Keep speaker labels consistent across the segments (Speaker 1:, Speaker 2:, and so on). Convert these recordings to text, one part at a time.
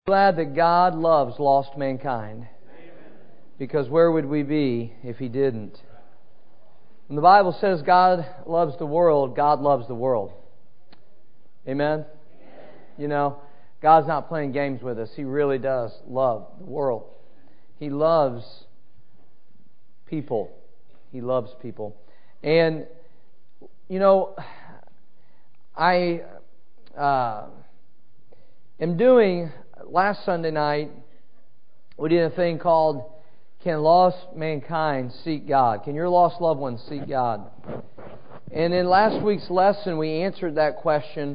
Speaker 1: Glad that God loves lost mankind. Because where would we be if He didn't? When the Bible says God loves the world, God loves the world. Amen? You know, God's not playing games with us. He really does love the world. He loves people. He loves people. And, you know, I am doing... Last Sunday night, we did a thing called Can Lost Mankind Seek God? Can your lost loved ones seek God? And in last week's lesson, we answered that question,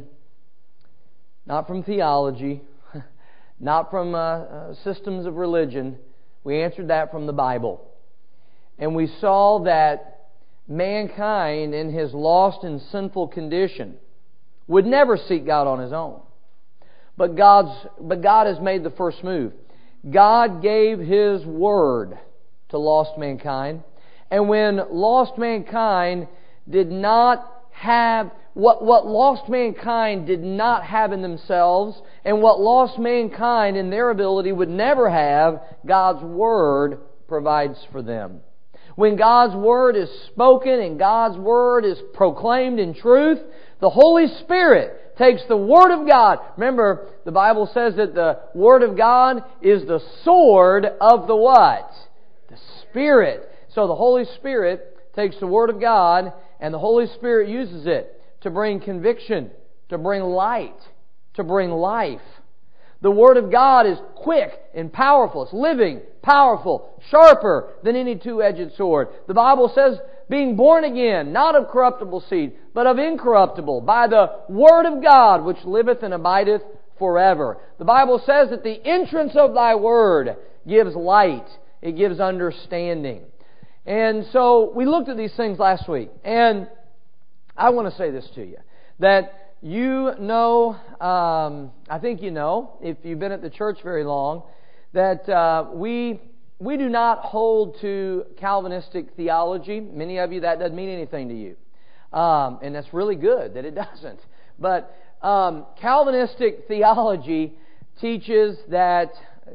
Speaker 1: not from theology, not from systems of religion. We answered that from the Bible. And we saw that mankind in his lost and sinful condition would never seek God on his own. But God has made the first move. God gave His Word to lost mankind. And when lost mankind did not have what lost mankind did not have in themselves, and what lost mankind in their ability would never have, God's Word provides for them. When God's Word is spoken and God's Word is proclaimed in truth, the Holy Spirit takes the Word of God. Remember, the Bible says that the Word of God is the sword of the what? The Spirit. So the Holy Spirit takes the Word of God and the Holy Spirit uses it to bring conviction, to bring light, to bring life. The Word of God is quick and powerful. It's living, powerful, sharper than any two-edged sword. The Bible says, being born again, not of corruptible seed, but of incorruptible, by the Word of God, which liveth and abideth forever. The Bible says that the entrance of Thy Word gives light. It gives understanding. And so we looked at these things last week. And I want to say this to you, that you know, I think you know, if you've been at the church very long, that we do not hold to Calvinistic theology. Many of you, that doesn't mean anything to you. And that's really good that it doesn't. But Calvinistic theology teaches that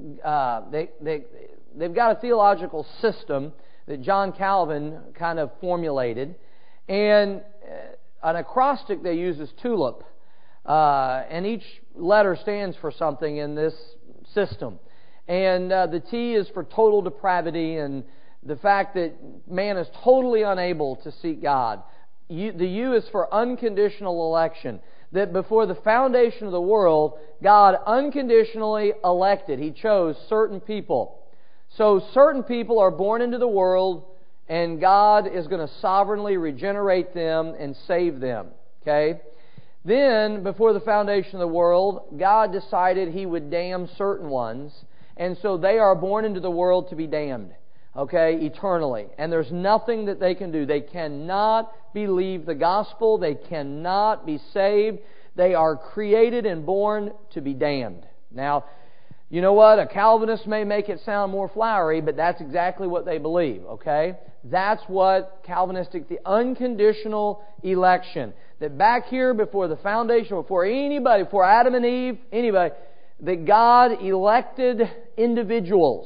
Speaker 1: they've got a theological system that John Calvin kind of formulated. And an acrostic they use is TULIP. And each letter stands for something in this system. And the T is for total depravity and the fact that man is totally unable to seek God. The U is for unconditional election. That before the foundation of the world, God unconditionally elected. He chose certain people. So certain people are born into the world and God is going to sovereignly regenerate them and save them. Okay? Then, before the foundation of the world, God decided He would damn certain ones. And so they are born into the world to be damned, okay, eternally. And there's nothing that they can do. They cannot believe the gospel. They cannot be saved. They are created and born to be damned. Now, you know what? A Calvinist may make it sound more flowery, but that's exactly what they believe, okay? That's what Calvinistic, the unconditional election. That back here before the foundation, before anybody, before Adam and Eve, anybody, that God elected individuals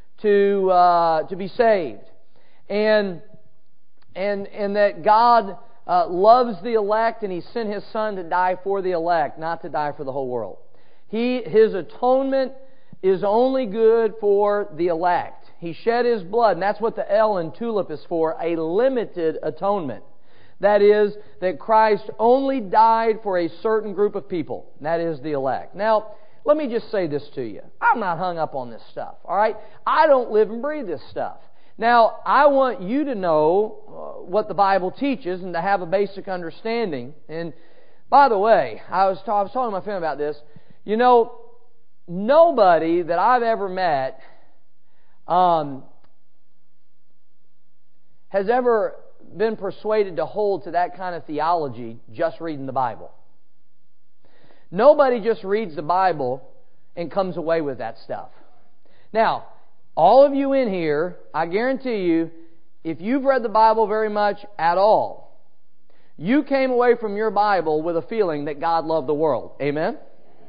Speaker 1: to be saved, and that God loves the elect, and He sent His Son to die for the elect, not to die for the whole world. His atonement is only good for the elect. He shed His blood, and that's what the L in TULIP is for, a limited atonement. That is, that Christ only died for a certain group of people, and that is the elect. Now, let me just say this to you. I'm not hung up on this stuff, all right? I don't live and breathe this stuff. Now, I want you to know what the Bible teaches and to have a basic understanding. And by the way, I was talking to my family about this. You know, nobody that I've ever met has ever been persuaded to hold to that kind of theology just reading the Bible. Nobody just reads the Bible and comes away with that stuff. Now, all of you in here, I guarantee you, if you've read the Bible very much at all, you came away from your Bible with a feeling that God loved the world. Amen?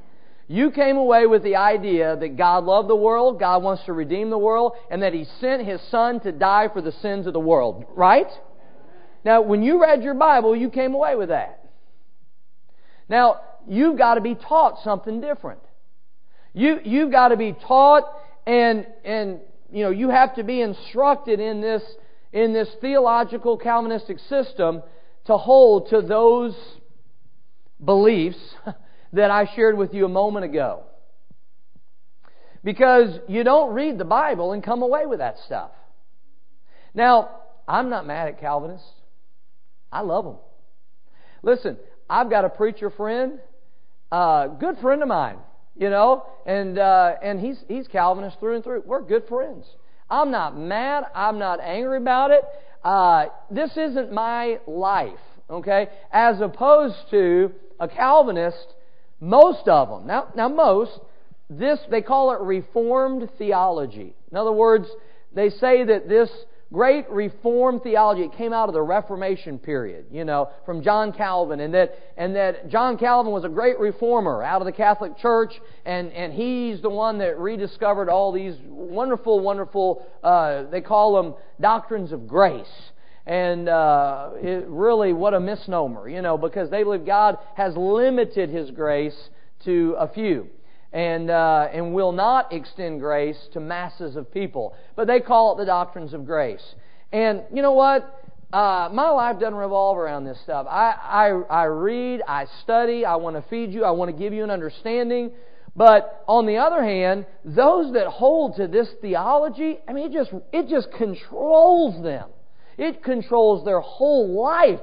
Speaker 1: You came away with the idea that God loved the world, God wants to redeem the world, and that He sent His Son to die for the sins of the world. Right? Now, when you read your Bible, you came away with that. Now, you've got to be taught something different. You've got to be taught, and you have to be instructed in this theological Calvinistic system to hold to those beliefs that I shared with you a moment ago. Because you don't read the Bible and come away with that stuff. Now, I'm not mad at Calvinists. I love them. Listen, I've got a preacher friend, good friend of mine, and he's Calvinist through and through. We're good friends. I'm not mad. I'm not angry about it. This isn't my life, okay? As opposed to a Calvinist, most of them. Now most, they call it Reformed theology. In other words, they say that this great Reformed theology, it came out of the Reformation period, from John Calvin, and that John Calvin was a great reformer out of the Catholic Church, and he's the one that rediscovered all these wonderful, they call them doctrines of grace. And really, what a misnomer, because they believe God has limited His grace to a few. And will not extend grace to masses of people. But they call it the doctrines of grace. And you know what? My life doesn't revolve around this stuff. I read, I study, I want to feed you, I want to give you an understanding. But on the other hand, those that hold to this theology, it just controls them. It controls their whole life.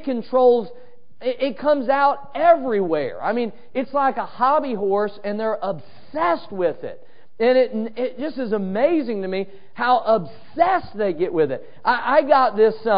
Speaker 1: It comes out everywhere. It's like a hobby horse, and they're obsessed with it. And it just is amazing to me how obsessed they get with it. I got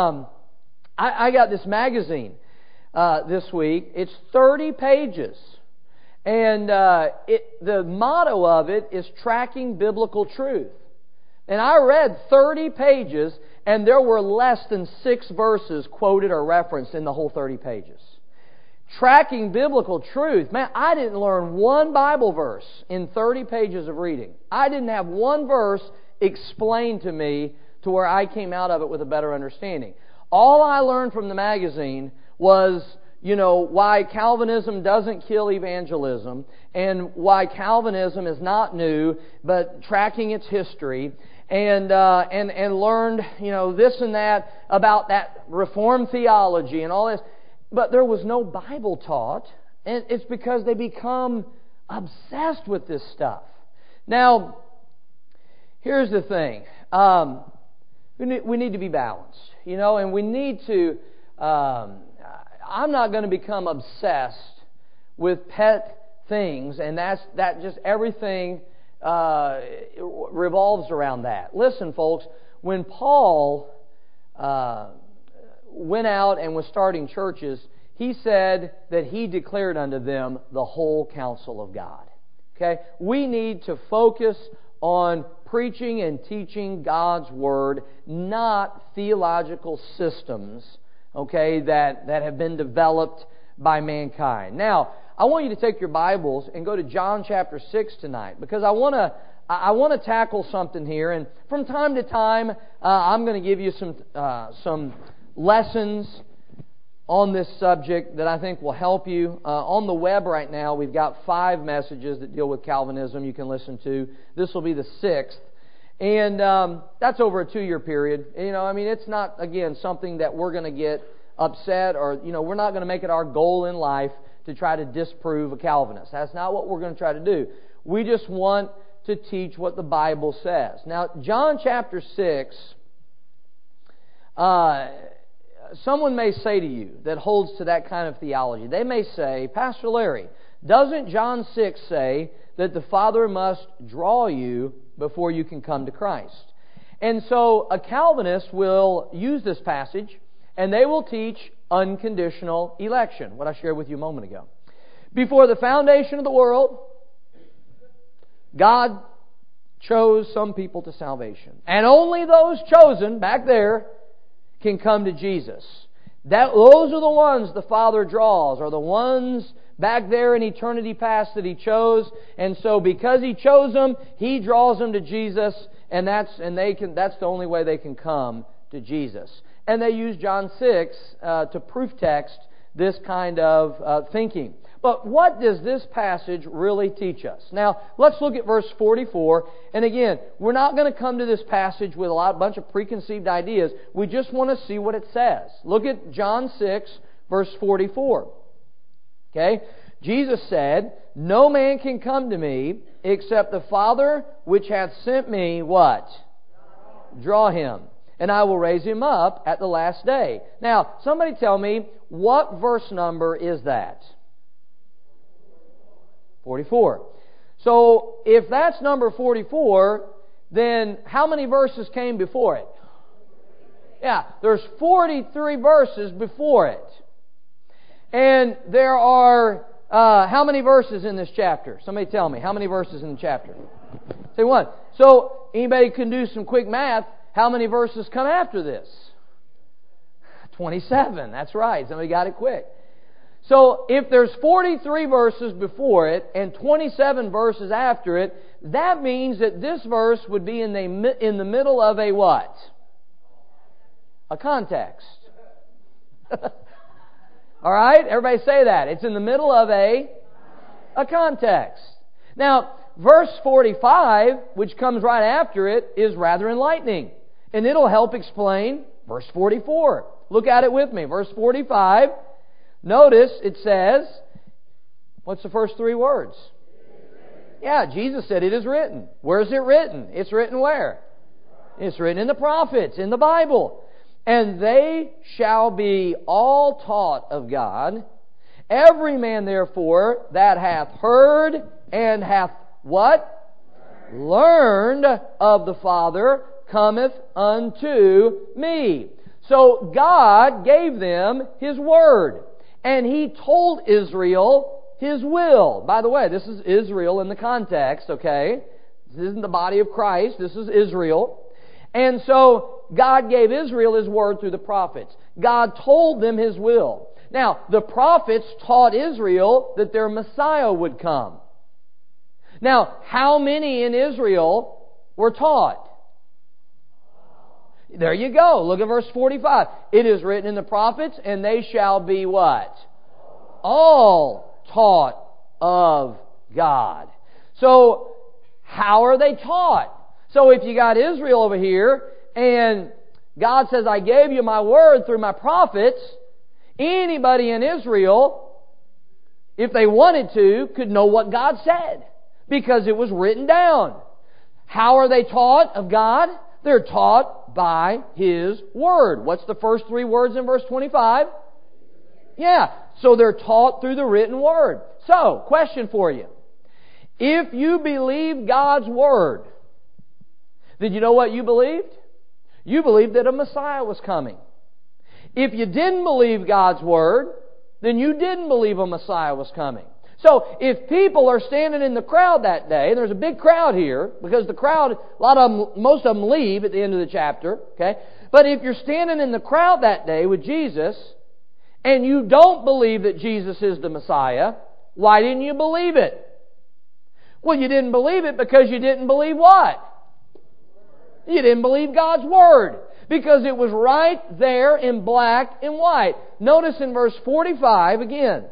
Speaker 1: this magazine this week. It's 30 pages. And the motto of it is Tracking Biblical Truth. And I read 30 pages, and there were less than 6 verses quoted or referenced in the whole 30 pages. Tracking Biblical Truth. Man, I didn't learn one Bible verse in 30 pages of reading. I didn't have one verse explained to me to where I came out of it with a better understanding. All I learned from the magazine was, why Calvinism doesn't kill evangelism, and why Calvinism is not new, but tracking its history, and learned, this and that about that Reformed theology and all this. But there was no Bible taught, and it's because they become obsessed with this stuff. Now, here's the thing. We need to be balanced, and we need to... I'm not going to become obsessed with pet things, and that just everything revolves around that. Listen, folks, when Paul went out and was starting churches, he said that he declared unto them the whole counsel of God. Okay? We need to focus on preaching and teaching God's Word, not theological systems, okay, that have been developed by mankind. Now, I want you to take your Bibles and go to John chapter 6 tonight, because I want to tackle something here, and from time to time I'm going to give you some lessons on this subject that I think will help you. On the web right now, we've got 5 messages that deal with Calvinism you can listen to. This will be the 6th. And that's over a 2-year period. It's not, again, something that we're going to get upset or, we're not going to make it our goal in life to try to disprove a Calvinist. That's not what we're going to try to do. We just want to teach what the Bible says. Now, John chapter 6, someone may say to you that holds to that kind of theology, they may say, Pastor Larry, doesn't John 6 say that the Father must draw you before you can come to Christ? And so a Calvinist will use this passage, and they will teach unconditional election, what I shared with you a moment ago. Before the foundation of the world, God chose some people to salvation. And only those chosen back there can come to Jesus. Those are the ones the Father draws, or the ones back there in eternity past that He chose. And so because He chose them, He draws them to Jesus, and that's the only way they can come to Jesus. And they use John 6 to proof text this kind of thinking. But what does this passage really teach us? Now, let's look at verse 44. And again, we're not going to come to this passage with a bunch of preconceived ideas. We just want to see what it says. Look at John 6, verse 44. Okay? Jesus said, "No man can come to me except the Father which hath sent me," what? Draw him. "And I will raise him up at the last day." Now, somebody tell me, what verse number is that? 44. So, if that's number 44, then how many verses came before it? Yeah, there's 43 verses before it. And there are, how many verses in this chapter? Somebody tell me, how many verses in the chapter? Say one. So, anybody can do some quick math. How many verses come after this? 27. That's right. Somebody got it quick. So, if there's 43 verses before it and 27 verses after it, that means that this verse would be in the middle of a what? A context. All right? Everybody say that. It's in the middle of a context. Now, verse 45, which comes right after it, is rather enlightening. And it'll help explain verse 44. Look at it with me. Verse 45. Notice it says, what's the first three words? Yeah, Jesus said it is written. Where's it written? It's written where? It's written in the prophets, in the Bible. "And they shall be all taught of God. Every man therefore that hath heard and hath" what? "Learned of the Father cometh unto me." So God gave them His Word. And He told Israel His will. By the way, this is Israel in the context, okay? This isn't the body of Christ. This is Israel. And so God gave Israel His Word through the prophets. God told them His will. Now, the prophets taught Israel that their Messiah would come. Now, how many in Israel were taught? There you go. Look at verse 45. "It is written in the prophets, and they shall be" what? "All taught of God." So, how are they taught? So, if you got Israel over here, and God says, "I gave you my word through my prophets," anybody in Israel, if they wanted to, could know what God said, because it was written down. How are they taught of God? They're taught by His Word. What's the first three words in verse 25? Yeah, so they're taught through the written Word. So, question for you. If you believe God's Word, then you know what you believed? You believed that a Messiah was coming. If you didn't believe God's Word, then you didn't believe a Messiah was coming. So, if people are standing in the crowd that day, and there's a big crowd here, because the crowd, most of them leave at the end of the chapter, okay? But if you're standing in the crowd that day with Jesus, and you don't believe that Jesus is the Messiah, why didn't you believe it? Well, you didn't believe it because you didn't believe what? You didn't believe God's Word. Because it was right there in black and white. Notice in verse 45 again.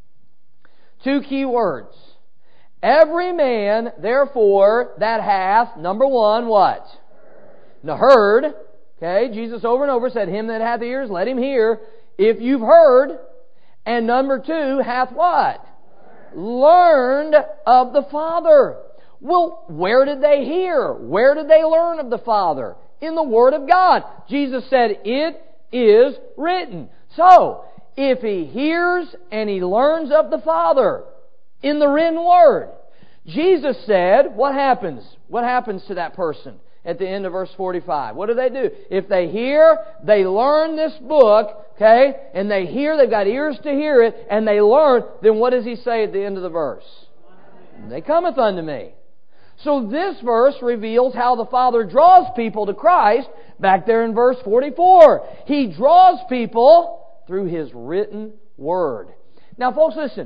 Speaker 1: Two key words. "Every man, therefore, that hath," number one, what? Heard. Okay, Jesus over and over said, "Him that hath ears, let him hear." If you've heard. And number two, hath what? Learned of the Father. Well, where did they hear? Where did they learn of the Father? In the Word of God. Jesus said, "It is written." So, if he hears and he learns of the Father in the written Word, Jesus said, what happens? What happens to that person at the end of verse 45? What do? If they hear, they learn this book, okay, and they hear, they've got ears to hear it, and they learn, then what does He say at the end of the verse? "They cometh unto me." So this verse reveals how the Father draws people to Christ back there in verse 44. He draws people through His written Word. Now folks, listen.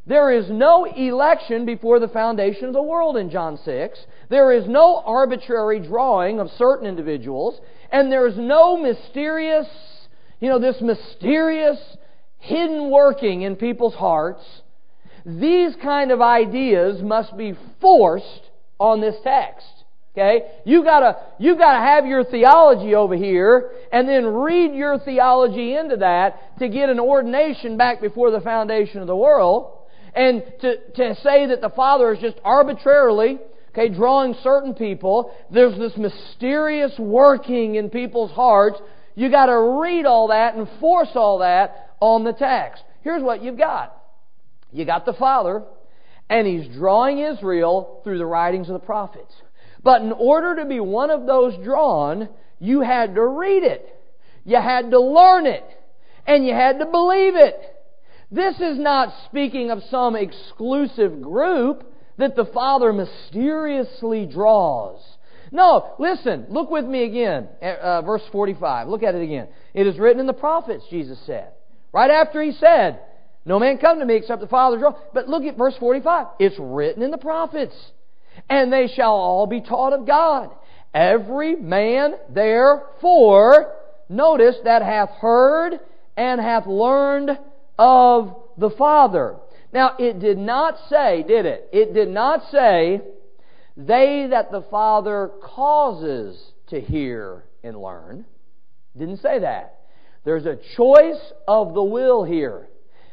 Speaker 1: There is no election before the foundation of the world in John 6. There is no arbitrary drawing of certain individuals. And there's no mysterious, this mysterious hidden working in people's hearts. These kind of ideas must be forced on this text. Okay? You gotta have your theology over here and then read your theology into that to get an ordination back before the foundation of the world. And to say that the Father is just arbitrarily, drawing certain people, there's this mysterious working in people's hearts. You got to read all that and force all that on the text. Here's what you've got. You got the Father, and He's drawing Israel through the writings of the prophets. But in order to be one of those drawn, you had to read it. You had to learn it. And you had to believe it. This is not speaking of some exclusive group that the Father mysteriously draws. No, listen, look with me again at verse 45. Look at it again. It is written in the prophets, Jesus said. Right after He said, no man come to me except the Father draw. But look at verse 45. It's written in the prophets. And they shall all be taught of God. Every man therefore, notice, that hath heard and hath learned of the Father. Now, it did not say, did it? It did not say, they that the Father causes to hear and learn. It didn't say that. There's a choice of the will here.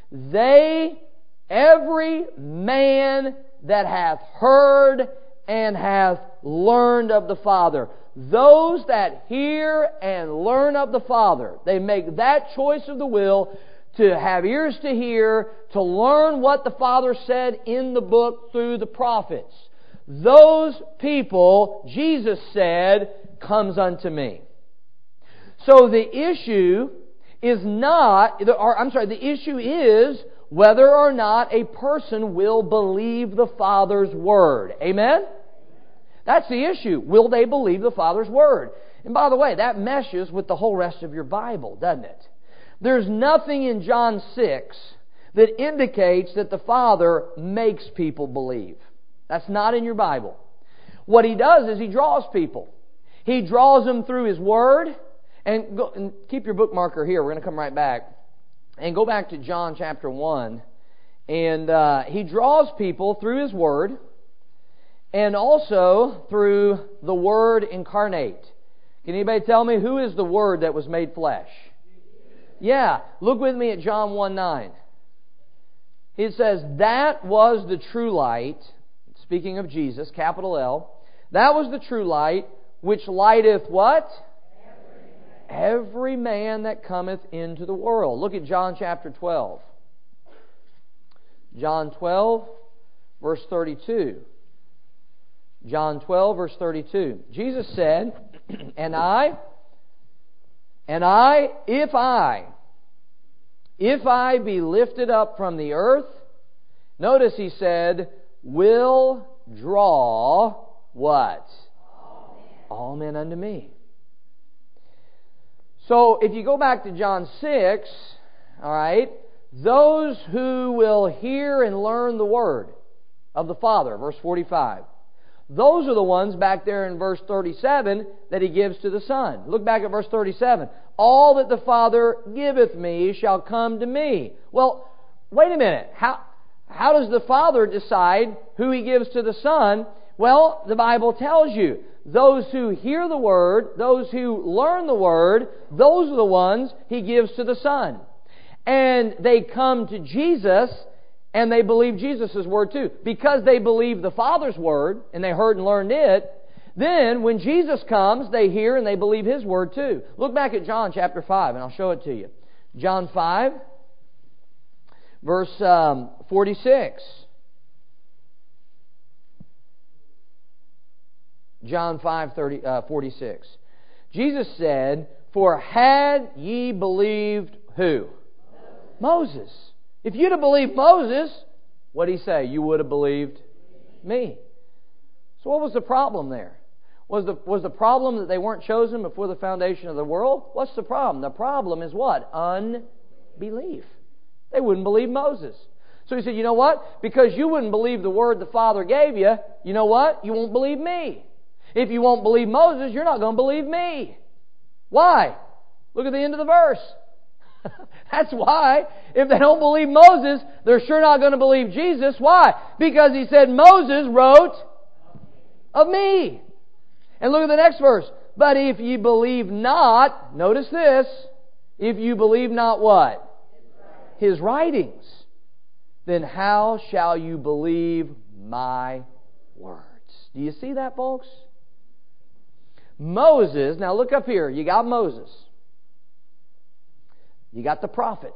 Speaker 1: Every man that hath heard and hath learned of the Father. Those that hear and learn of the Father, they make that choice of the will to have ears to hear, to learn what the Father said in the book through the prophets. Those people, Jesus said, comes unto me. So the issue is the issue is whether or not a person will believe the Father's Word. Amen? That's the issue. Will they believe the Father's Word? And by the way, that meshes with the whole rest of your Bible, doesn't it? There's nothing in John 6 that indicates that the Father makes people believe. That's not in your Bible. What He does is He draws people. He draws them through His Word. And keep your bookmarker here. We're going to come right back. And go back to John chapter 1. And He draws people through His Word and also through the Word incarnate. Can anybody tell me who is the Word that was made flesh? Yeah. Look with me at John 1:9. It says, that was the true light, speaking of Jesus, capital L. That was the true light, which lighteth what? Every man that cometh into the world. Look at John chapter 12. John 12, verse 32. John 12, verse 32. Jesus said, if I be lifted up from the earth, notice He said, will draw what? All men unto me. So if you go back to John 6, all right, those who will hear and learn the Word of the Father, verse 45, those are the ones back there in verse 37 that He gives to the Son. Look back at verse 37. All that the Father giveth me shall come to me. Well, wait a minute. How does the Father decide who He gives to the Son? Well, the Bible tells you. Those who hear the Word, those who learn the Word, those are the ones He gives to the Son. And they come to Jesus and they believe Jesus' Word too. Because they believe the Father's Word and they heard and learned it, then when Jesus comes, they hear and they believe His Word too. Look back at John chapter 5 and I'll show it to you. John 5, verse 46. John 5:46. Jesus said, for had ye believed who? Moses. If you'd have believed Moses, what did He say? You would have believed me. So what was the problem there? Was the problem that they weren't chosen before the foundation of the world? What's the problem? The problem is what? Unbelief. They wouldn't believe Moses. So he said, you know what? Because you wouldn't believe the word the Father gave you, you know what? You won't believe me. If you won't believe Moses, you're not going to believe me. Why? Look at the end of the verse. That's why. If they don't believe Moses, they're sure not going to believe Jesus. Why? Because he said, Moses wrote of me. And look at the next verse. But if ye believe not, notice this, if you believe not what? His writings, then how shall you believe my words? Do you see that, folks? Moses, now look up here. You got Moses. You got the prophets.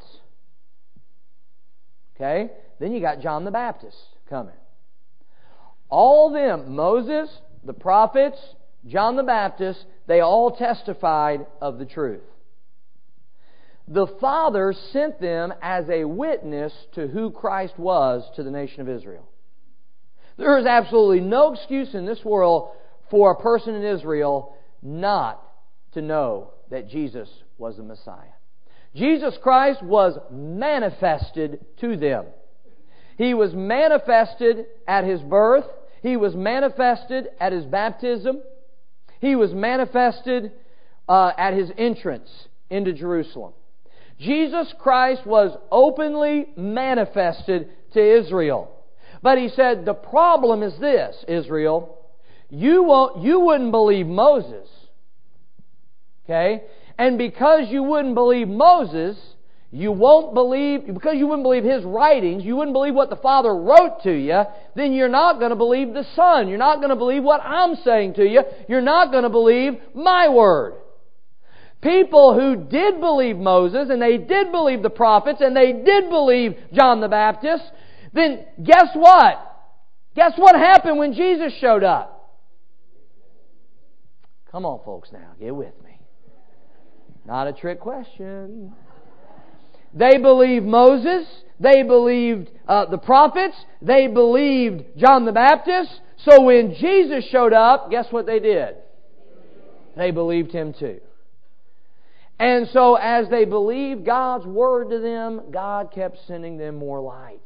Speaker 1: Okay? Then you got John the Baptist coming. All them, Moses, the prophets, John the Baptist, they all testified of the truth. The Father sent them as a witness to who Christ was to the nation of Israel. There is absolutely no excuse in this world for a person in Israel not to know that Jesus was the Messiah. Jesus Christ was manifested to them. He was manifested at His birth. He was manifested at His baptism. He was manifested at His entrance into Jerusalem. Jesus Christ was openly manifested to Israel. But He said, the problem is this, Israel. You wouldn't believe Moses. Okay? And because you wouldn't believe Moses, because you wouldn't believe his writings, you wouldn't believe what the Father wrote to you, then you're not going to believe the Son. You're not going to believe what I'm saying to you. You're not going to believe my word. People who did believe Moses, and they did believe the prophets, and they did believe John the Baptist, then guess what? Guess what happened when Jesus showed up? Come on, folks, now. Get with me. Not a trick question. They believed Moses. They believed the prophets. They believed John the Baptist. So when Jesus showed up, guess what they did? They believed Him too. And so as they believed God's Word to them, God kept sending them more light.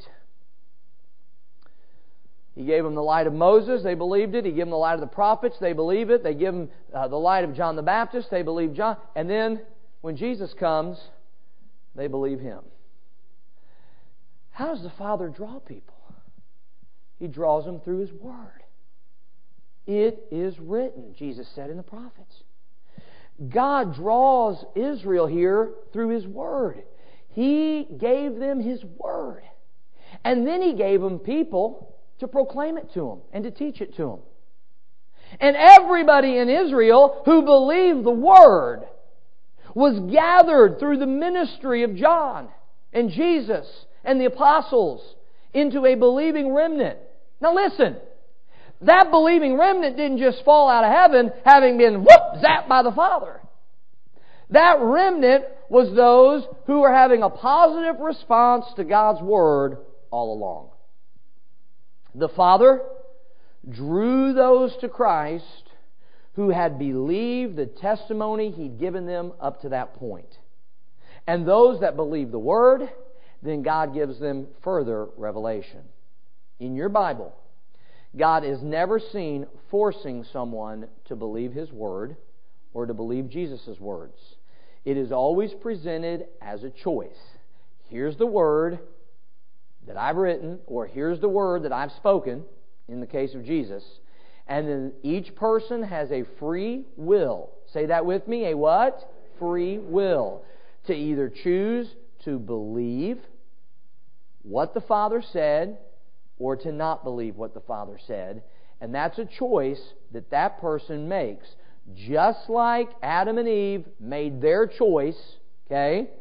Speaker 1: He gave them the light of Moses, they believed it. He gave them the light of the prophets, they believed it. They gave them the light of John the Baptist, they believed John. And then when Jesus comes, they believe Him. How does the Father draw people? He draws them through His Word. It is written, Jesus said in the prophets. God draws Israel here through His Word. He gave them His Word. And then He gave them people to proclaim it to them and to teach it to them. And everybody in Israel who believed the Word was gathered through the ministry of John and Jesus and the apostles into a believing remnant. Now listen, that believing remnant didn't just fall out of heaven having been zapped by the Father. That remnant was those who were having a positive response to God's Word all along. The Father drew those to Christ who had believed the testimony He'd given them up to that point. And those that believe the Word, then God gives them further revelation. In your Bible, God is never seen forcing someone to believe His Word or to believe Jesus' words. It is always presented as a choice. Here's the Word that I've written, or here's the Word that I've spoken, in the case of Jesus. And then each person has a free will. Say that with me. A what? Free will. To either choose to believe what the Father said or to not believe what the Father said. And that's a choice that that person makes. Just like Adam and Eve made their choice, okay?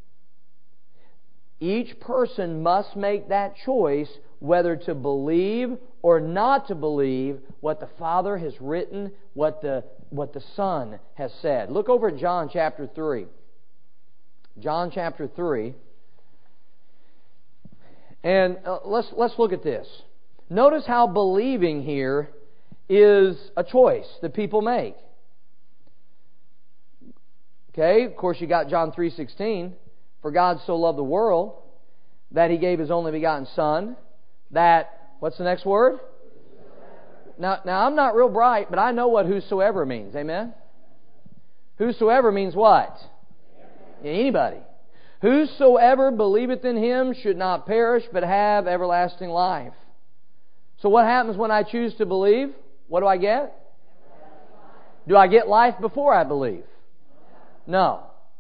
Speaker 1: Each person must make that choice whether to believe or not to believe what the Father has written, what the Son has said. Look over at John chapter 3. John chapter 3. And let's look at this. Notice how believing here is a choice that people make. Okay, of course you got John 3:16. For God so loved the world that He gave His only begotten Son, that, what's the next word? Now I'm not real bright, but I know what whosoever means. Amen? Whosoever means what? Anybody. Whosoever believeth in Him should not perish, but have everlasting life. So what happens when I choose to believe? What do I get? Do I get life before I believe? No.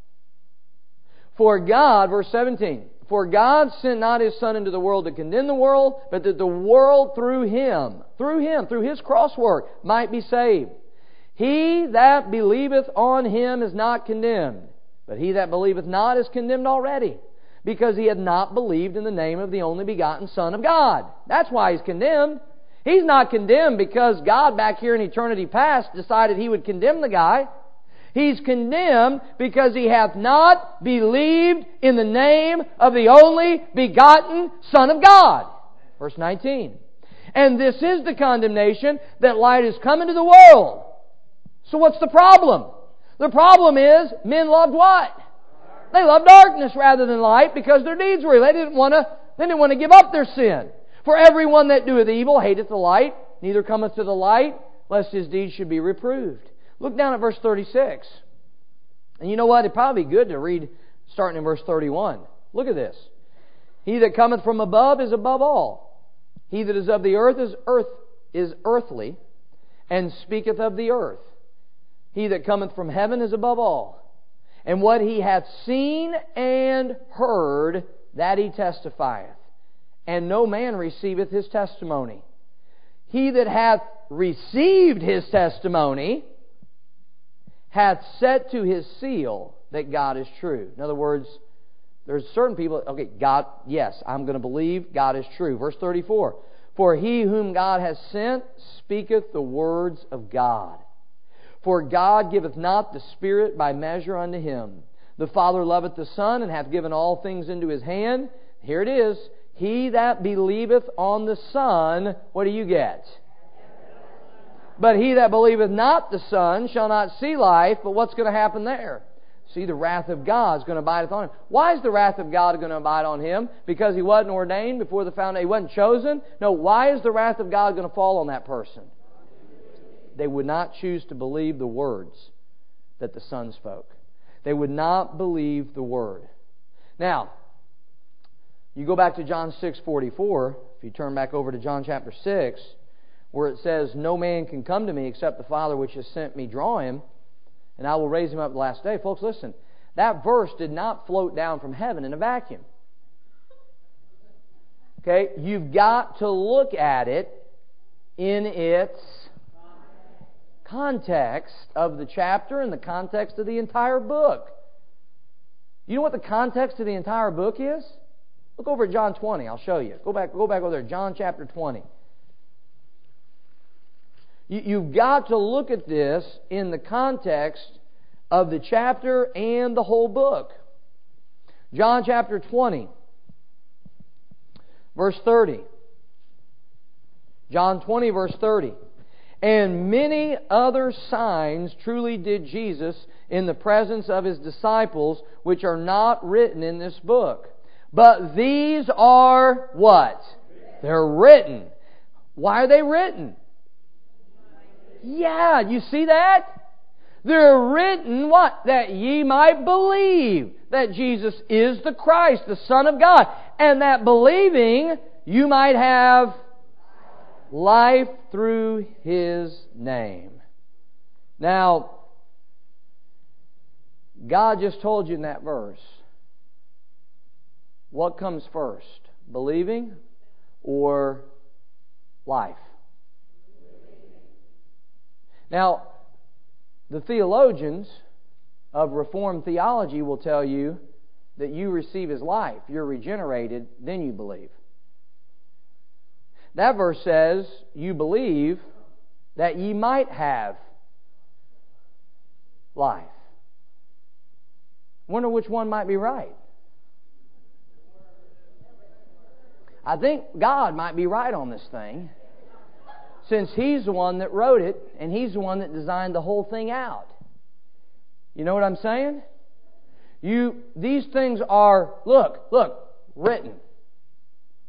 Speaker 1: For God, verse 17, for God sent not His Son into the world to condemn the world, but that the world through Him, through His cross work, might be saved. He that believeth on Him is not condemned, but he that believeth not is condemned already, because he hath not believed in the name of the only begotten Son of God. That's why he's condemned. He's not condemned because God back here in eternity past decided He would condemn the guy. He's condemned because he hath not believed in the name of the only begotten Son of God. Verse 19. And this is the condemnation, that light is come into the world. So what's the problem? The problem is men loved what? They loved darkness rather than light because their deeds were evil. They didn't want to give up their sin. For everyone that doeth evil hateth the light, neither cometh to the light, lest his deeds should be reproved. Look down at verse 36. And you know what? It'd probably be good to read starting in verse 31. Look at this. He that cometh from above is above all. He that is of the earth is earthly, and speaketh of the earth. He that cometh from heaven is above all. And what he hath seen and heard, that he testifieth. And no man receiveth his testimony. He that hath received his testimony hath set to his seal that God is true. In other words, there's certain people, okay, God, yes, I'm going to believe God is true. Verse 34, for he whom God has sent speaketh the words of God. For God giveth not the Spirit by measure unto him. The Father loveth the Son, and hath given all things into His hand. Here it is. He that believeth on the Son, what do you get? But he that believeth not the Son shall not see life. But what's going to happen there? See, the wrath of God is going to abide upon him. Why is the wrath of God going to abide on him? Because he wasn't ordained before the foundation. He wasn't chosen? No, why is the wrath of God going to fall on that person? They would not choose to believe the words that the Son spoke. They would not believe the Word. Now, you go back to John 6:44. If you turn back over to John chapter 6, where it says, no man can come to me except the Father which has sent me draw him, and I will raise him up the last day. Folks, listen. That verse did not float down from heaven in a vacuum. Okay? You've got to look at it in its context of the chapter and the context of the entire book. You know what the context of the entire book is? Look over at John 20. I'll show you. Go back over there. John chapter 20. You've got to look at this in the context of the chapter and the whole book. John chapter 20, verse 30. John 20, verse 30. And many other signs truly did Jesus in the presence of His disciples, which are not written in this book. But these are what? They're written. Why are they written? Yeah, you see that? They're written what? That ye might believe that Jesus is the Christ, the Son of God. And that believing you might have life through His name. Now, God just told you in that verse, what comes first? Believing or life? Now, the theologians of Reformed theology will tell you that you receive His life. You're regenerated, then you believe. That verse says, you believe that ye might have life. I wonder which one might be right. I think God might be right on this thing, since He's the one that wrote it, and He's the one that designed the whole thing out. You know what I'm saying? These things are, look, written.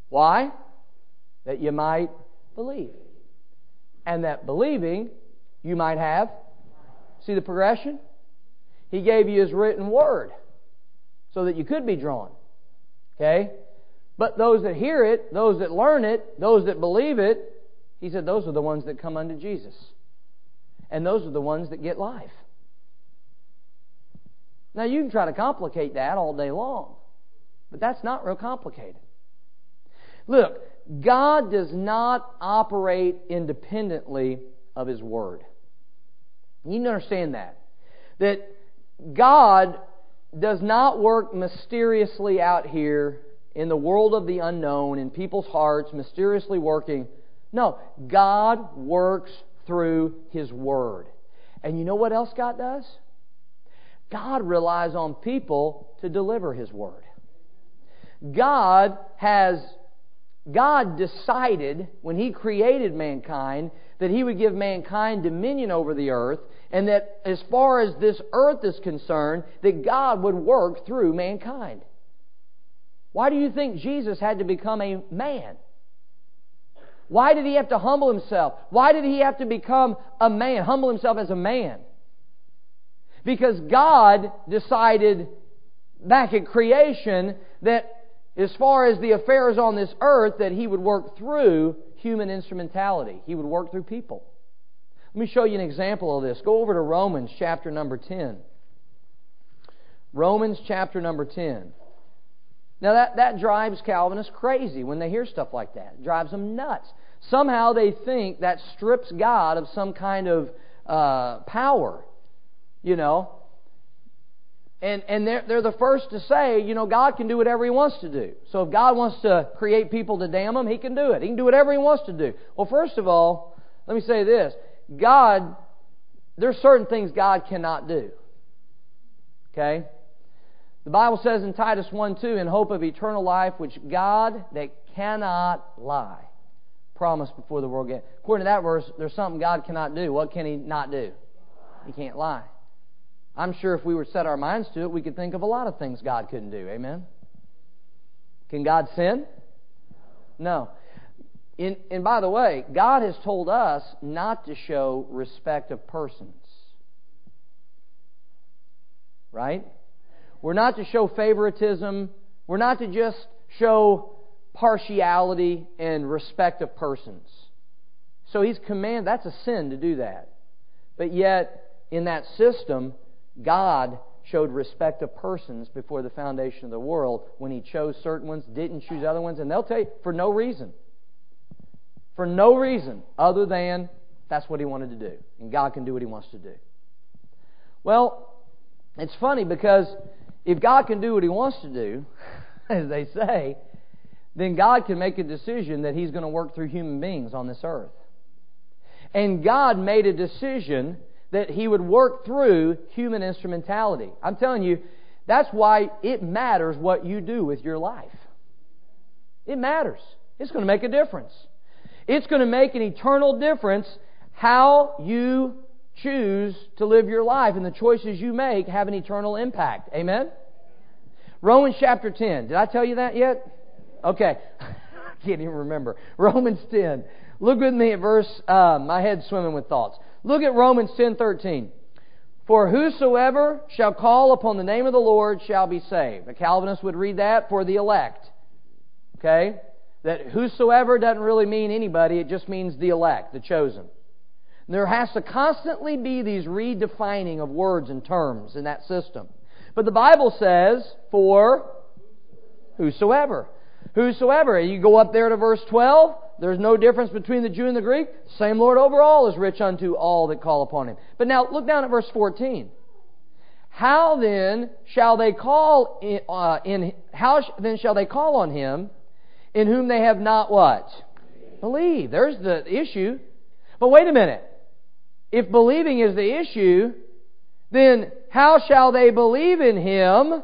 Speaker 1: Why? That you might believe. And that believing, you might have. See the progression? He gave you His written Word so that you could be drawn. Okay? But those that hear it, those that learn it, those that believe it, He said those are the ones that come unto Jesus. And those are the ones that get life. Now you can try to complicate that all day long. But that's not real complicated. Look, God does not operate independently of His Word. You need to understand that. That God does not work mysteriously out here in the world of the unknown, in people's hearts, mysteriously working. No, God works through His Word. And you know what else God does? God relies on people to deliver His Word. God decided when He created mankind that He would give mankind dominion over the earth, and that as far as this earth is concerned, that God would work through mankind. Why do you think Jesus had to become a man? Why did He have to humble Himself? Why did He have to become a man, humble Himself as a man? Because God decided back at creation that as far as the affairs on this earth, that He would work through human instrumentality. He would work through people. Let me show you an example of this. Go over to Romans chapter number 10. Romans chapter number 10. Now that drives Calvinists crazy when they hear stuff like that. It drives them nuts. Somehow they think that strips God of some kind of power. You know. And they're the first to say, you know, God can do whatever He wants to do. So if God wants to create people to damn them, He can do it. He can do whatever He wants to do. Well, first of all, let me say this. There's certain things God cannot do. Okay? The Bible says in Titus 1:2, in hope of eternal life, which God that cannot lie promised before the world began. According to that verse, there's something God cannot do. What can He not do? He can't lie. I'm sure if we were to set our minds to it, we could think of a lot of things God couldn't do. Amen? Can God sin? No. And by the way, God has told us not to show respect of persons. Right? We're not to show favoritism. We're not to just show partiality and respect of persons. So He's commanded, that's a sin to do that. But yet, in that system, God showed respect of persons before the foundation of the world when He chose certain ones, didn't choose other ones, and they'll tell you for no reason. For no reason other than that's what He wanted to do. And God can do what He wants to do. Well, it's funny because if God can do what He wants to do, as they say, then God can make a decision that He's going to work through human beings on this earth. And God made a decision that He would work through human instrumentality. I'm telling you, that's why it matters what you do with your life. It matters. It's going to make a difference. It's going to make an eternal difference how you choose to live your life, and the choices you make have an eternal impact. Amen? Romans chapter 10. Did I tell you that yet? Okay. I can't even remember. Romans 10. Look with me at verse, my head's swimming with thoughts. Look at Romans 10:13. For whosoever shall call upon the name of the Lord shall be saved. A Calvinist would read that for the elect. Okay? That whosoever doesn't really mean anybody, it just means the elect, the chosen. There has to constantly be these redefining of words and terms in that system. But the Bible says, for whosoever. Whosoever. You go up there to verse 12, there's no difference between the Jew and the Greek. Same Lord over all is rich unto all that call upon Him. But now look down at verse 14. How then shall they call then shall they call on Him in whom they have not what? Believed. There's the issue. But wait a minute. If believing is the issue, then how shall they believe in Him?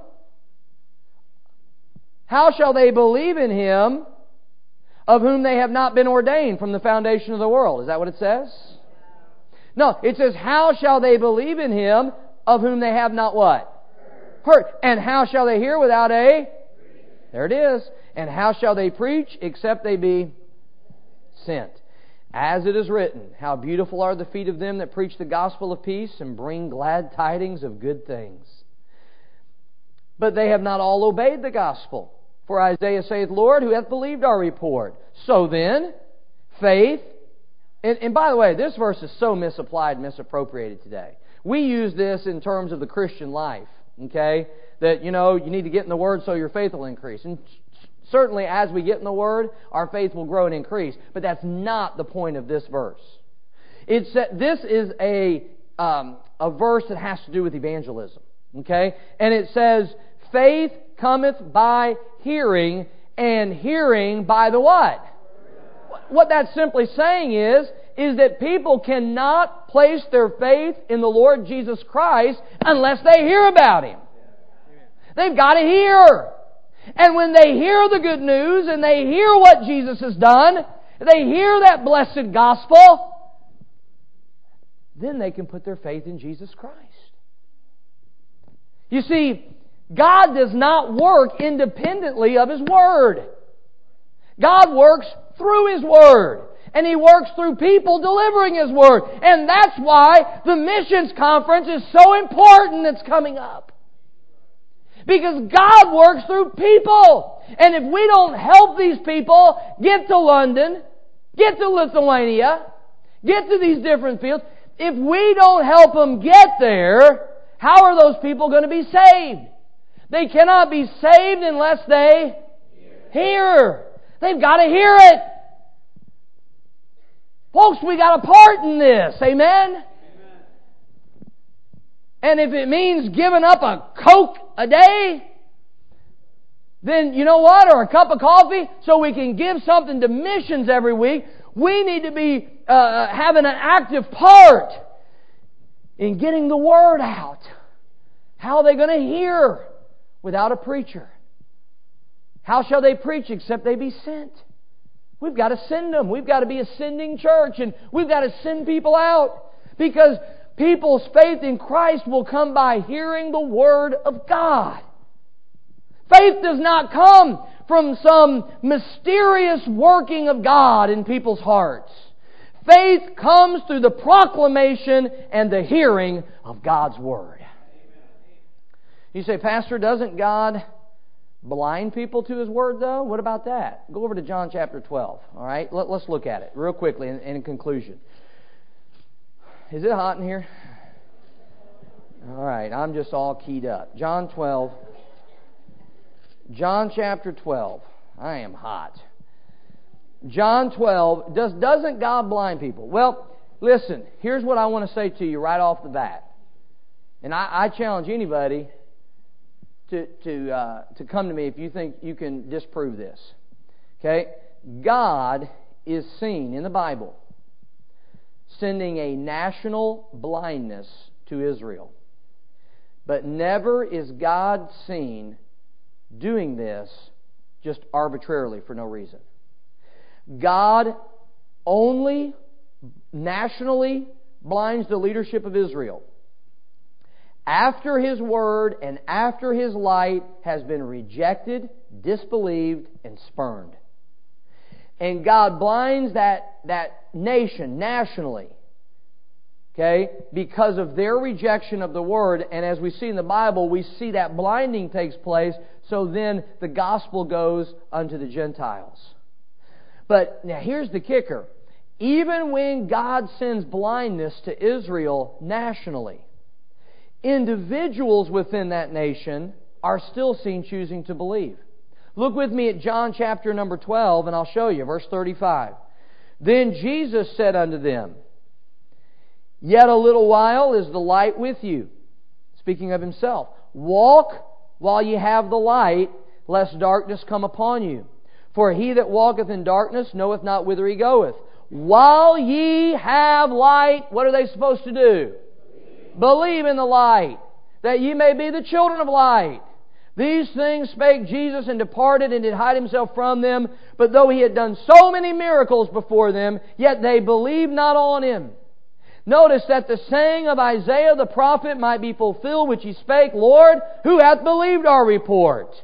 Speaker 1: How shall they believe in Him of whom they have not been ordained from the foundation of the world? Is that what it says? No, it says, how shall they believe in Him of whom they have not what? Heard. And how shall they hear without a? There it is. And how shall they preach except they be sent? As it is written, how beautiful are the feet of them that preach the gospel of peace and bring glad tidings of good things. But they have not all obeyed the gospel. For Isaiah saith, Lord, who hath believed our report? So then, faith... And by the way, this verse is so misapplied, misappropriated today. We use this in terms of the Christian life, okay? That, you need to get in the Word so your faith will increase. And certainly as we get in the Word, our faith will grow and increase. But that's not the point of this verse. This is a verse that has to do with evangelism, okay? And it says, faith cometh by hearing, and hearing by the what? What that's simply saying is that people cannot place their faith in the Lord Jesus Christ unless they hear about Him. They've got to hear. And when they hear the good news and they hear what Jesus has done, they hear that blessed gospel, then they can put their faith in Jesus Christ. You see, God does not work independently of His Word. God works through His Word. And He works through people delivering His Word. And that's why the missions conference is so important that's coming up. Because God works through people. And if we don't help these people get to London, get to Lithuania, get to these different fields, if we don't help them get there, how are those people going to be saved? They cannot be saved unless they hear. They've got to hear it. Folks, we got a part in this. Amen? And if it means giving up a Coke a day, then you know what? Or a cup of coffee, so we can give something to missions every week. We need to be having an active part in getting the Word out. How are they going to hear without a preacher? How shall they preach except they be sent? We've got to send them. We've got to be a sending church, and we've got to send people out, because people's faith in Christ will come by hearing the Word of God. Faith does not come from some mysterious working of God in people's hearts. Faith comes through the proclamation and the hearing of God's Word. You say, Pastor, doesn't God blind people to His Word, though? What about that? Go over to John chapter 12. All right, let's look at it real quickly in conclusion. Is it hot in here? All right, I'm just all keyed up. John 12. John chapter 12. I am hot. John 12. Doesn't God blind people? Well, listen, here's what I want to say to you right off the bat. And I challenge anybody to come to me if you think you can disprove this. Okay? God is seen in the Bible sending a national blindness to Israel. But never is God seen doing this just arbitrarily for no reason. God only nationally blinds the leadership of Israel after His Word and after His light has been rejected, disbelieved, and spurned. And God blinds that nation nationally, okay, because of their rejection of the Word. And as we see in the Bible, we see that blinding takes place, so then the gospel goes unto the Gentiles. But now here's the kicker. Even when God sends blindness to Israel nationally, individuals within that nation are still seen choosing to believe. Look with me at John chapter number 12, and I'll show you, verse 35. Then Jesus said unto them, Yet a little while is the light with you. Speaking of Himself. Walk while ye have the light, lest darkness come upon you. For he that walketh in darkness knoweth not whither he goeth. While ye have light, what are they supposed to do? Believe in the light, that ye may be the children of light. These things spake Jesus, and departed, and did hide Himself from them. But though He had done so many miracles before them, yet they believed not on Him. Notice that the saying of Isaiah the prophet might be fulfilled, which he spake, Lord, who hath believed our report?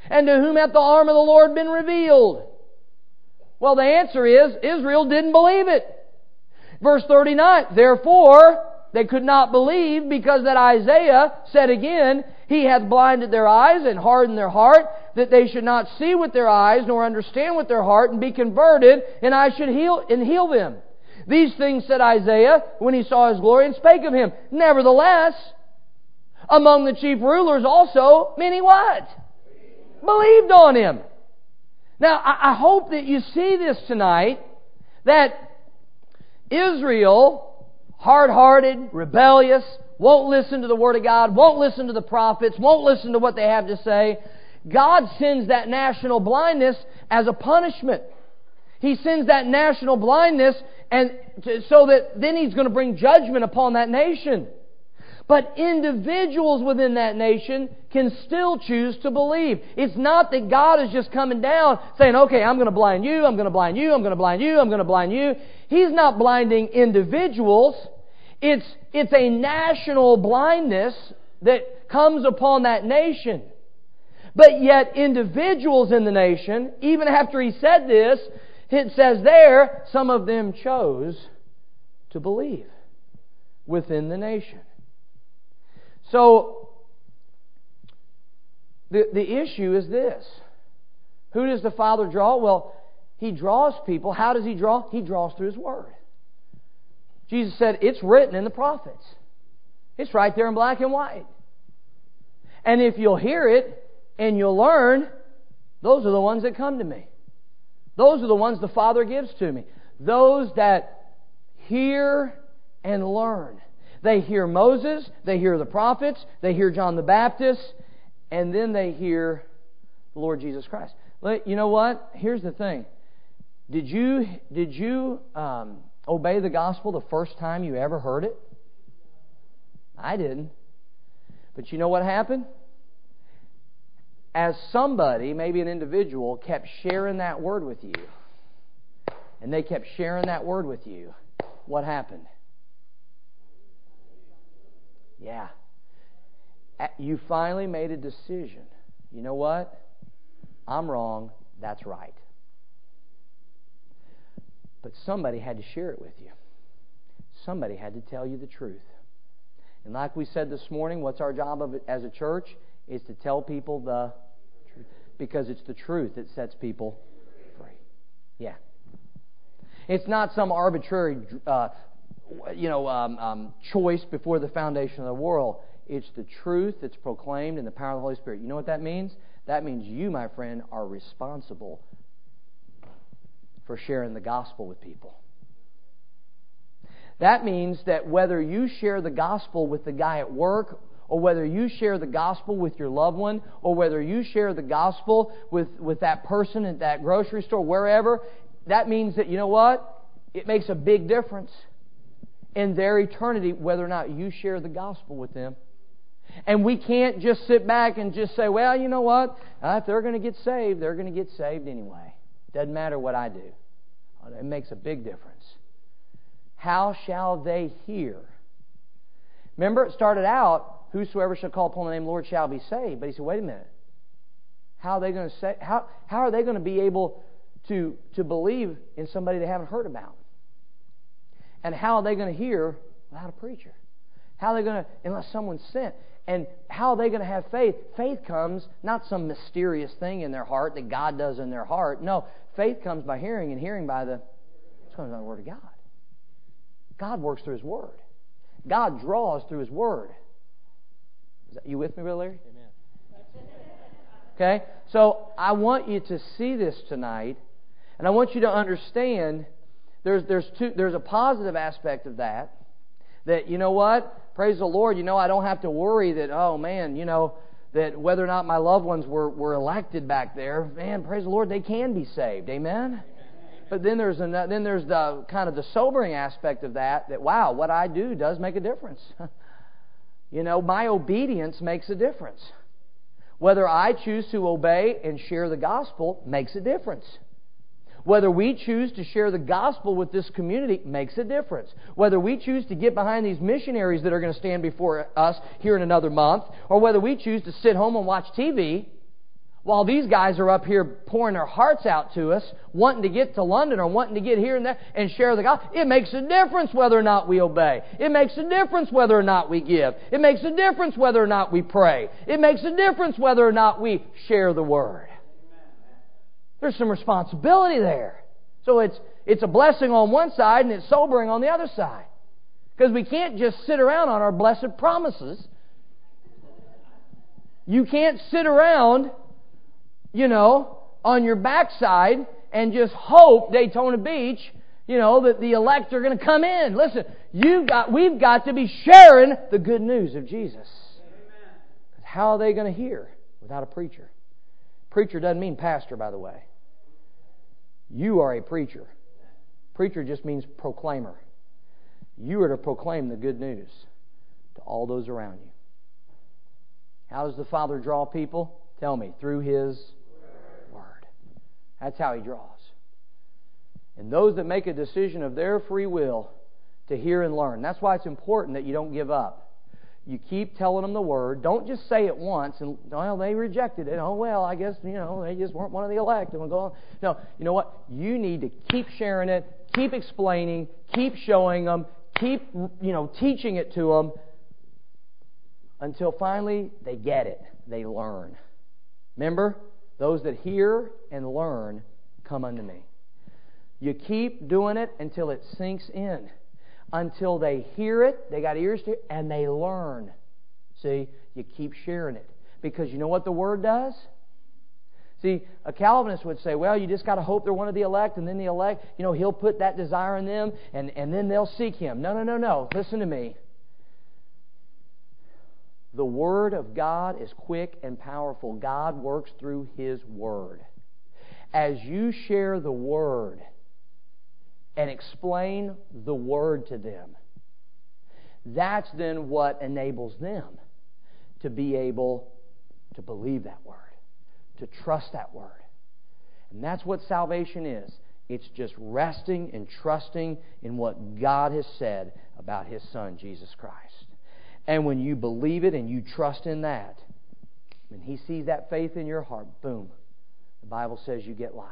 Speaker 1: And to whom hath the arm of the Lord been revealed? Well, the answer is, Israel didn't believe it. Verse 39, therefore, they could not believe, because that Isaiah said again, He hath blinded their eyes and hardened their heart, that they should not see with their eyes, nor understand with their heart, and be converted, and I should heal them. These things said Isaiah when he saw His glory, and spake of Him. Nevertheless, among the chief rulers also, many what? Believed on Him. Now, I hope that you see this tonight, that Israel, hard-hearted, rebellious, won't listen to the Word of God, won't listen to the prophets, won't listen to what they have to say. God sends that national blindness as a punishment. He sends that national blindness so that then He's going to bring judgment upon that nation. But individuals within that nation can still choose to believe. It's not that God is just coming down saying, okay, I'm going to blind you, I'm going to blind you, I'm going to blind you, I'm going to blind you. He's not blinding individuals. It's a national blindness that comes upon that nation. But yet individuals in the nation, even after He said this, it says there, some of them chose to believe within the nation. So, the issue is this. Who does the Father draw? Well, He draws people. How does He draw? He draws through His Word. Jesus said, it's written in the prophets. It's right there in black and white. And if you'll hear it and you'll learn, those are the ones that come to me. Those are the ones the Father gives to me. Those that hear and learn. They hear Moses, they hear the prophets, they hear John the Baptist, and then they hear the Lord Jesus Christ. You know what? Here's the thing. Did you obey the gospel the first time you ever heard it? I didn't. But you know what happened? As somebody, maybe an individual, kept sharing that word with you, and they kept sharing that word with you, what happened? Yeah. You finally made a decision. You know what? I'm wrong. That's right. But somebody had to share it with you. Somebody had to tell you the truth. And like we said this morning, what's our job as a church? Is to tell people the truth. Because it's the truth that sets people free. Yeah. It's not some arbitrary choice before the foundation of the world. It's the truth that's proclaimed in the power of the Holy Spirit. You know what that means? That means you, my friend, are responsible for sharing the gospel with people. That means that whether you share the gospel with the guy at work, or whether you share the gospel with your loved one, or whether you share the gospel with that person at that grocery store, wherever, that means that, you know what? It makes a big difference in their eternity whether or not you share the gospel with them. And we can't just sit back and just say, well, you know what? If they're going to get saved, they're going to get saved anyway. Doesn't matter what I do. It makes a big difference. How shall they hear? Remember, it started out, whosoever shall call upon the name of the Lord shall be saved. But he said, wait a minute. How are they going to say? How are they going to be able to believe in somebody they haven't heard about? And how are they going to hear without a preacher? How are they going to, unless someone's sent? And how are they going to have faith? Faith comes, not some mysterious thing in their heart that God does in their heart. No, faith comes by hearing, and hearing by the Word of God. God works through His Word. God draws through His Word. Is that, you with me, Brother Larry? Amen. Okay? So I want you to see this tonight, and I want you to understand there's a positive aspect of that you know what? Praise the Lord, I don't have to worry that, oh man, that whether or not my loved ones were elected back there, man, praise the Lord, they can be saved. Amen? But then there's the kind of the sobering aspect of that wow, what I do does make a difference. My obedience makes a difference. Whether I choose to obey and share the gospel makes a difference. Whether we choose to share the gospel with this community makes a difference. Whether we choose to get behind these missionaries that are going to stand before us here in another month, or whether we choose to sit home and watch TV, While these guys are up here pouring their hearts out to us, wanting to get to London or wanting to get here and there and share the gospel, it makes a difference whether or not we obey. It makes a difference whether or not we give. It makes a difference whether or not we pray. It makes a difference whether or not we share the Word. There's some responsibility there. So it's a blessing on one side and it's sobering on the other side. Because we can't just sit around on our blessed promises. You can't sit around, on your backside and just hope Daytona Beach, that the elect are going to come in. Listen, we've got to be sharing the good news of Jesus. Amen. How are they going to hear without a preacher? Preacher doesn't mean pastor, by the way. You are a preacher. Preacher just means proclaimer. You are to proclaim the good news to all those around you. How does the Father draw people? Tell me. Through His Word. That's how He draws. And those that make a decision of their free will to hear and learn. That's why it's important that you don't give up. You keep telling them the Word. Don't just say it once and, well, they rejected it. Oh, well, I guess, they just weren't one of the elect. And we'll go on. No, you know what? You need to keep sharing it, keep explaining, keep showing them, keep, teaching it to them until finally they get it. They learn. Remember, those that hear and learn come unto me. You keep doing it until it sinks in. Until they hear it, they got ears to hear, and they learn. See, you keep sharing it. Because you know what the Word does? See, a Calvinist would say, well, you just got to hope they're one of the elect, and then the elect, He'll put that desire in them, and then they'll seek Him. No. Listen to me. The Word of God is quick and powerful. God works through His Word. As you share the Word and explain the Word to them, that's then what enables them to be able to believe that Word, to trust that Word. And that's what salvation is. It's just resting and trusting in what God has said about His Son, Jesus Christ. And when you believe it and you trust in that, when He sees that faith in your heart, boom, the Bible says you get life.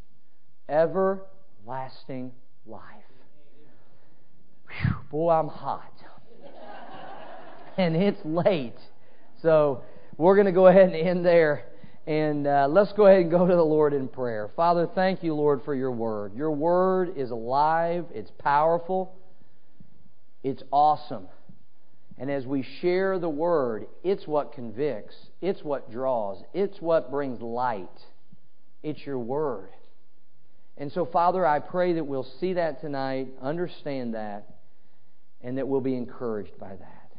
Speaker 1: Everlasting life. Whew, boy, I'm hot. And it's late. So we're going to go ahead and end there. And let's go ahead and go to the Lord in prayer. Father, thank you, Lord, for your Word. Your Word is alive. It's powerful. It's awesome. And as we share the Word, it's what convicts. It's what draws. It's what brings light. It's your Word. And so, Father, I pray that we'll see that tonight, understand that, and that we'll be encouraged by that.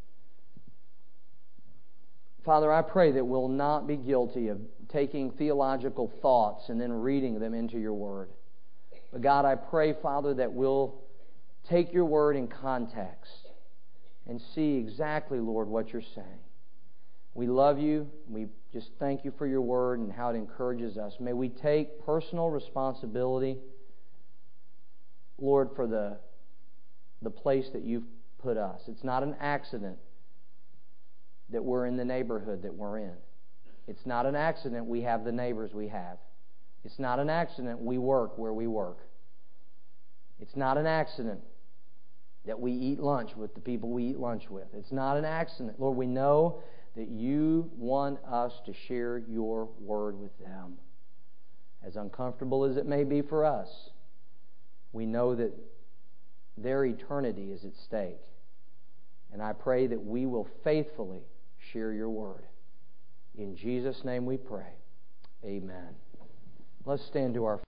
Speaker 1: Father, I pray that we'll not be guilty of taking theological thoughts and then reading them into your Word. But God, I pray, Father, that we'll take your Word in context and see exactly, Lord, what you're saying. We love you. We just thank you for your Word and how it encourages us. May we take personal responsibility, Lord, for the place that you've put us. It's not an accident that we're in the neighborhood that we're in. It's not an accident we have the neighbors we have. It's not an accident we work where we work. It's not an accident that we eat lunch with the people we eat lunch with. It's not an accident. Lord, we know that you want us to share your Word with them. As uncomfortable as it may be for us, we know that their eternity is at stake. And I pray that we will faithfully share your Word. In Jesus' name we pray. Amen. Let's stand to our